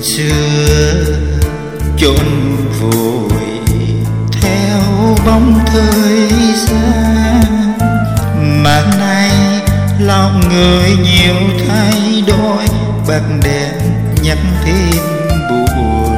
xưa chôn vùi theo bóng thời gian, mà nay lòng người nhiều thay đổi, bạc đèn nhắc thêm buồn.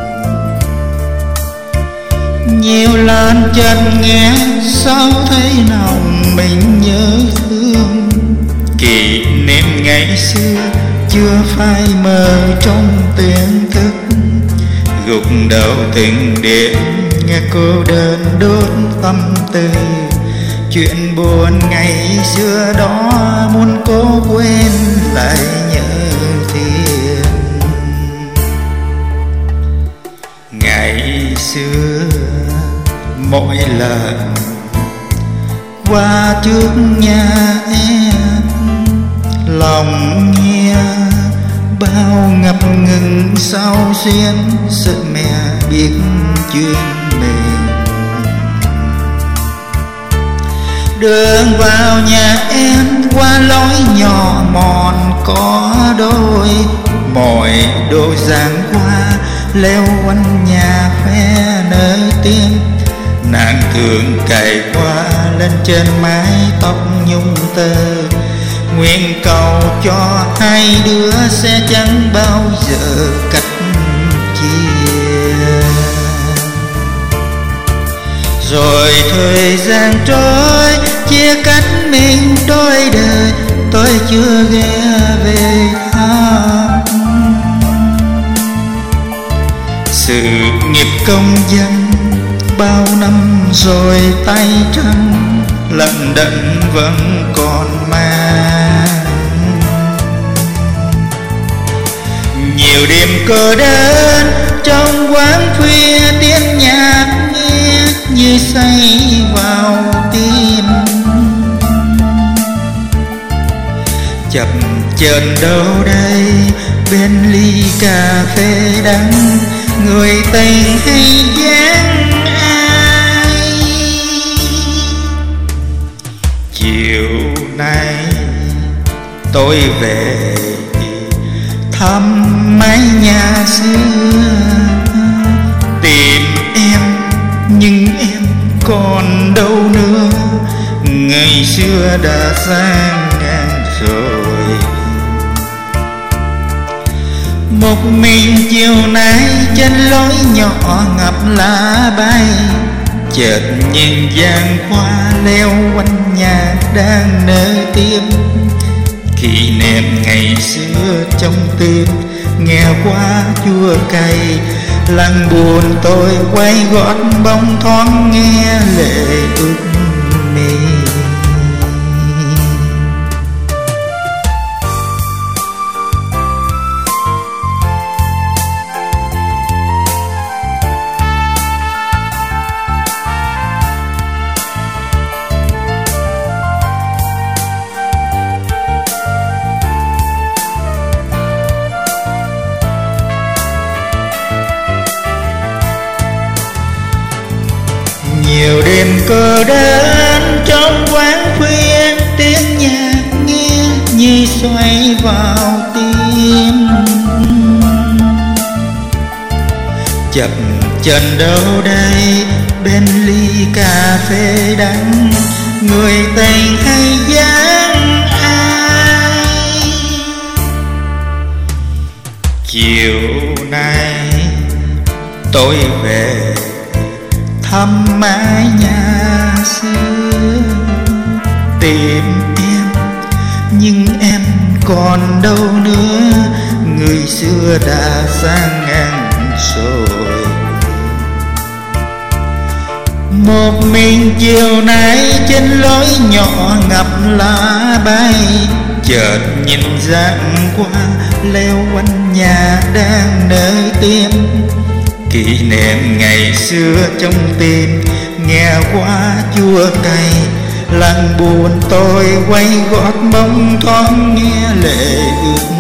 Nhiều lần chân nghe sao thấy lòng mình nhớ thương, kỷ niệm ngày xưa chưa phai mờ trong tiềm thức. Gục đầu từng đêm nghe cô đơn đốt tâm tư, chuyện buồn ngày xưa đó muốn cố quên lại nhớ thiệt. Ngày xưa mỗi lần qua trước nhà em, lòng nghe bao ngập ngừng sao xuyên, sợ mẹ biết chuyện mình. Đường vào nhà em qua lối nhỏ mòn có đôi, mọi đồ giang qua leo quanh nhà phe nơi tim. Nàng thường cày qua lên trên mái tóc nhung tơ, nguyện cầu cho hai đứa sẽ chẳng bao giờ cách chia. Rồi thời gian trôi chia cách mình đôi đời, tôi chưa ghé về thăm. Sự nghiệp công dân bao năm rồi tay trắng, lận đận vẫn còn mang. Nhiều đêm cô đơn trong quán khuya, tiếng nhạc nghe như say vào tim. Chập chờn đâu đây bên ly cà phê đắng, người tình hay dáng ai. Chiều nay tôi về thăm mái nhà xưa, tìm em nhưng em còn đâu nữa, ngày xưa đã sang ngang rồi. Một mình chiều nay trên lối nhỏ ngập lá bay, chợt nhìn giang qua leo quanh nhà đang nơi tim. Kỷ niệm ngày xưa trong tim nghe qua chua cay, lặng buồn tôi quay gót bóng thoáng nghe lệ ướt mi. Nhiều đêm cô đơn trong quán khuya, tiếng nhạc nghe như xoay vào tim. Chập chờn đâu đây bên ly cà phê đắng, người tình hay dáng ai. Chiều nay tôi về thăm mái nhà xưa, tìm em nhưng em còn đâu nữa, người xưa đã sang ngang rồi. Một mình chiều nay trên lối nhỏ ngập lá bay, chợt nhìn dáng qua leo quanh nhà đang nơi tim. Kỷ niệm ngày xưa trong tim nghe qua chua cay, lặng buồn tôi quay gót bóng thoáng nghe lệ ướt